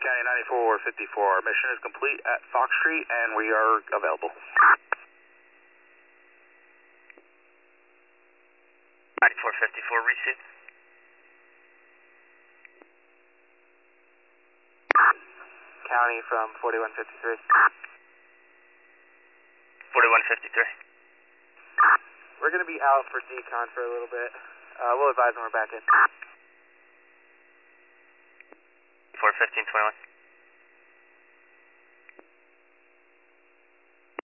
County 9454. Mission is complete at Fox Street and we are available. 9454, receive. County from 4153. 4153. We're going to be out for decon for a little bit. We'll advise when we're back in. 41521.